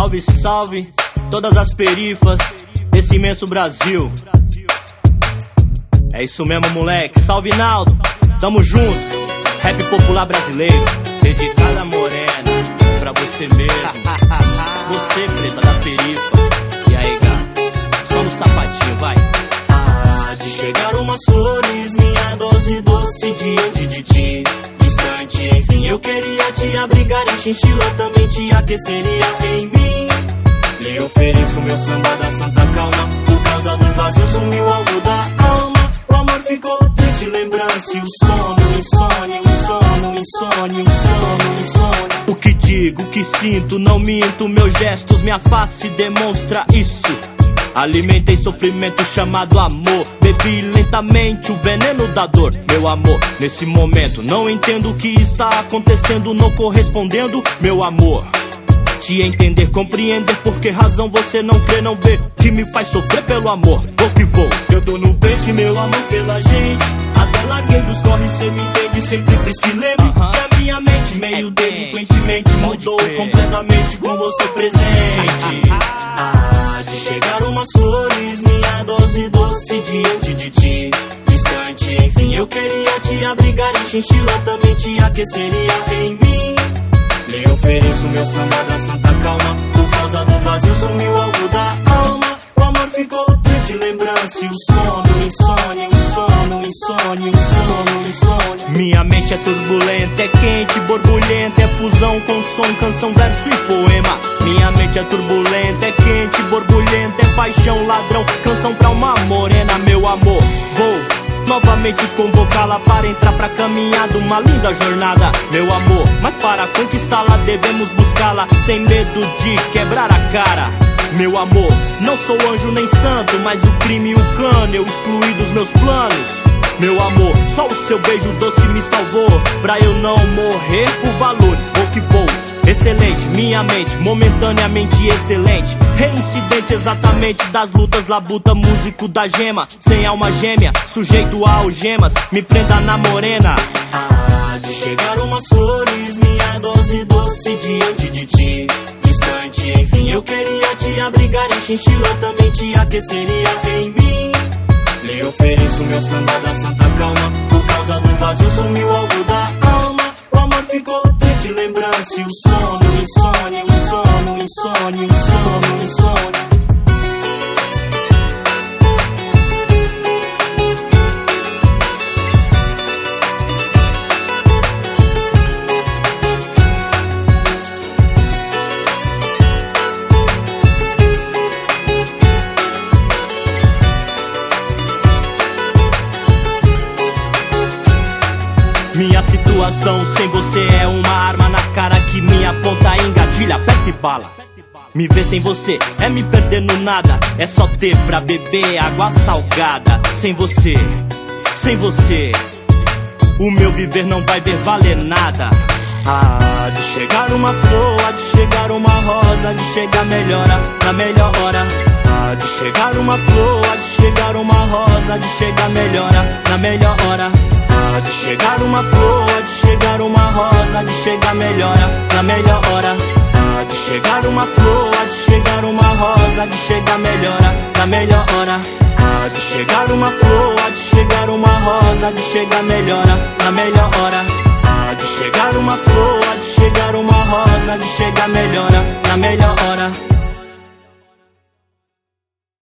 Salve, salve, todas as perifas desse imenso Brasil. É isso mesmo, moleque. Salve, Naldo, tamo junto. Rap popular brasileiro, dedicado a morena, pra você mesmo. Você, preta da perifa. E aí, gato, só no sapatinho, vai. Há de chegar umas flores, minha dose doce diante de ti. Distante, enfim, eu queria te abrigar em chinchila, também te aqueceria em mim. Lhe ofereço meu samba da Santa Calma, por causa do vazio sumiu algo da alma. O amor ficou triste, lembrança e o sono, insônia, o sono, insônia, o sono, insônia. O que digo, o que sinto, não minto, meus gestos, minha face demonstra isso. Alimentei sofrimento chamado amor, bebi lentamente o veneno da dor. Meu amor, nesse momento não entendo o que está acontecendo, não correspondendo, meu amor. Te entender, compreender por que razão você não crê, não vê, que me faz sofrer pelo amor. Vou que vou. Eu tô no peito, meu amor pela gente, até larguei dos corres, cê me entende, sempre fiz que lembre que a minha mente meio delinquentemente mudou completamente com você presente. Há de chegar umas flores, minha dose doce diante de ti. Distante, enfim, eu queria te abrigar em chinchila, também te aqueceria em mim. Lhe ofereço meu samba da Santa Calma, por causa do vazio sumiu algo da alma. O amor ficou triste, lembrança e o sono, insônia, o sono, insônia, o sono, insônia. Minha mente é turbulenta, é quente, borbulhenta, é fusão com som, canção, verso e poema. Minha mente é turbulenta, é quente, borbulhenta, é paixão, ladrão, canção pra uma morena, meu amor. Vou novamente convocá-la para entrar pra caminhada, uma linda jornada, meu amor. Mas para conquistá-la devemos buscá-la, sem medo de quebrar a cara. Meu amor, não sou anjo nem santo, mas o crime e o cano eu excluí dos meus planos. Meu amor, só o seu beijo doce me salvou, pra eu não morrer por valores. Vou que vou, excelente, minha mente momentaneamente excelente. Reincidente exatamente das lutas, labuta, músico da gema, sem alma gêmea, sujeito a algemas, me prenda na morena. Há de chegar umas flores, minha dose doce diante de ti. Distante, enfim, eu queria te abrigar em chinchila, também te aqueceria em mim. Lhe ofereço meu samba da Santa Calma, por causa do vazio sumiu algo da alma. O amor ficou triste, lembrança e o sono, insônia, o sono, insônia, o sono, insônia. Minha situação sem você é uma arma na cara que me aponta, engatilha, aperta e bala. Me ver sem você é me perder no nada, é só ter pra beber água salgada. Sem você, o meu viver não vai ver valer nada. Há de chegar uma flor, há de chegar uma rosa, há de chegar melhora, na melhor hora. Há de chegar uma flor, há de chegar uma rosa, há de chegar melhora, na melhor hora. Há de chegar uma flor, há de chegar uma rosa, há de chegar melhora, na melhor hora. Há de chegar uma flor, há de chegar uma rosa, há de chegar melhora, na melhor hora. Há de chegar uma flor, há de chegar uma rosa, há de chegar melhora, na melhor hora. Há de chegar uma flor, há de chegar uma rosa, há de chegar melhora, na melhor hora.